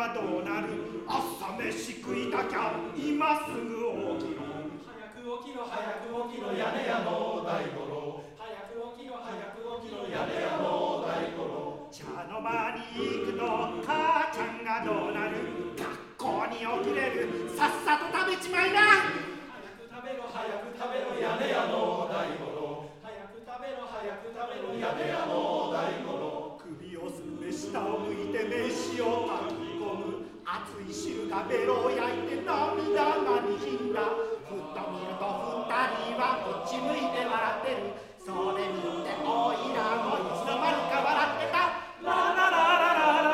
がどうなる。朝飯食いたきゃ今すぐ起きろ。 早く起きろ早く起きろ屋根屋の大五郎。早く起きろ早く起きろ屋根屋の大五郎。 茶の間に行くと母ちゃんがどうなる。学校に遅れる。さっさと食べちまいな。 早く食べろ屋根屋の大五郎。早く食べろ屋根屋の大五郎。 首をすくめ下を向いて飯をかき込む。熱い汁がベロを焼いて涙がにじんだ。ふっと見ると二人はこっち向いて笑ってる。それ見ておいらもいつの間にか笑ってた。ラララララララ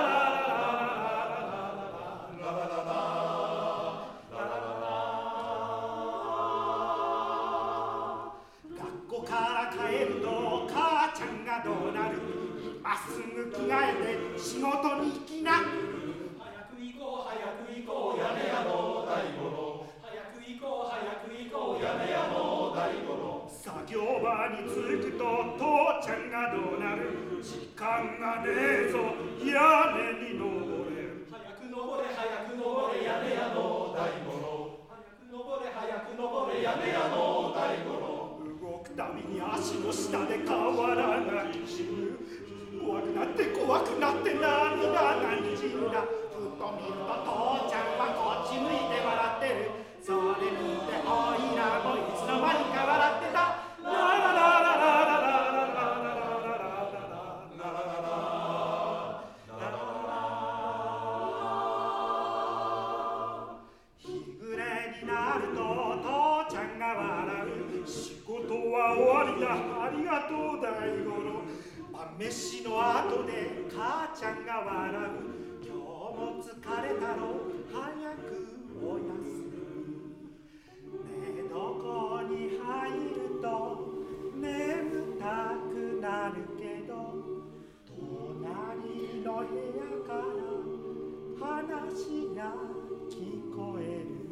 どうなる。まっすぐ着替えて仕事に行きな。 早く行こう屋根屋の大五郎。早く行こう屋根屋の大五郎。 作業場に着くと父ちゃんがどうなる。時間がねえぞ屋根に登れ。 早く登れ屋根屋の大五郎。早く登れ屋根屋の大五郎。 動くたびに足の下で瓦がにじむ。怖くなって涙がにじんだ。ふっと見ると父ちゃんはこっち向いて笑ってる。それ見ておいらもいつの間にか笑ってた。ラララララララ日暮れになると父ちゃんが笑う。仕事は終わりだありがとう大五郎。晩飯の後で母ちゃんが笑う。今日も疲れたろ早くおやすみ。寝床に入ると眠たくなるけど、隣の部屋から話が聞こえる。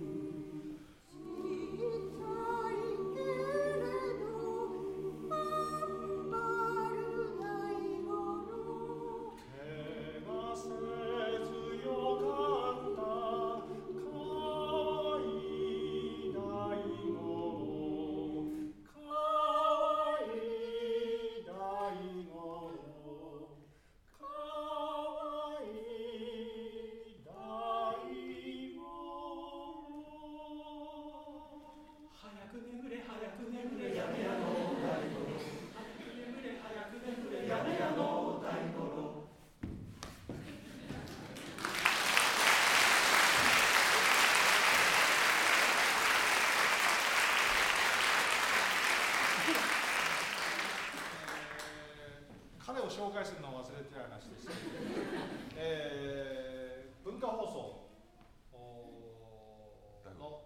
紹介するのを忘れていました。文化放送の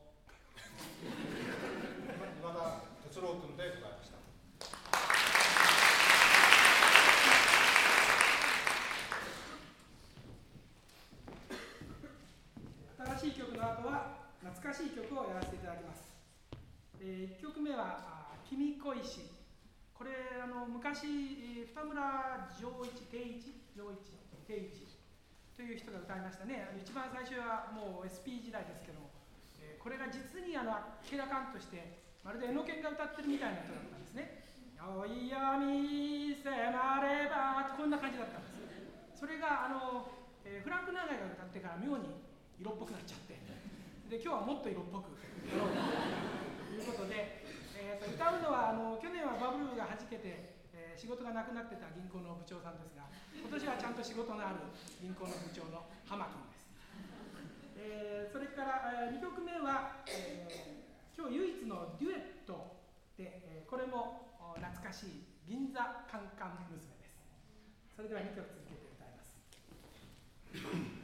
今田哲郎君でございました。 新しい曲の後は懐かしい曲をやらせていただきます。1曲目は「君恋し」。これ昔二村定一という人が歌いましたね。一番最初はもう SP 時代ですけども、これが実にあっけらかんとしてまるで江ノ健が歌ってるみたいな人だったんですね。おいやみ迫ればこんな感じだったんです。それがフランク長井が歌ってから妙に色っぽくなっちゃって、で今日はもっと色っぽくやろうということで、歌うのは去年はバブルがはじけて、仕事がなくなってた銀行の部長さんですが、今年はちゃんと仕事のある銀行の部長の浜君です。それから、2曲目は、今日唯一のデュエットで、これも懐かしい銀座カンカン娘です。それでは2曲続けて歌います。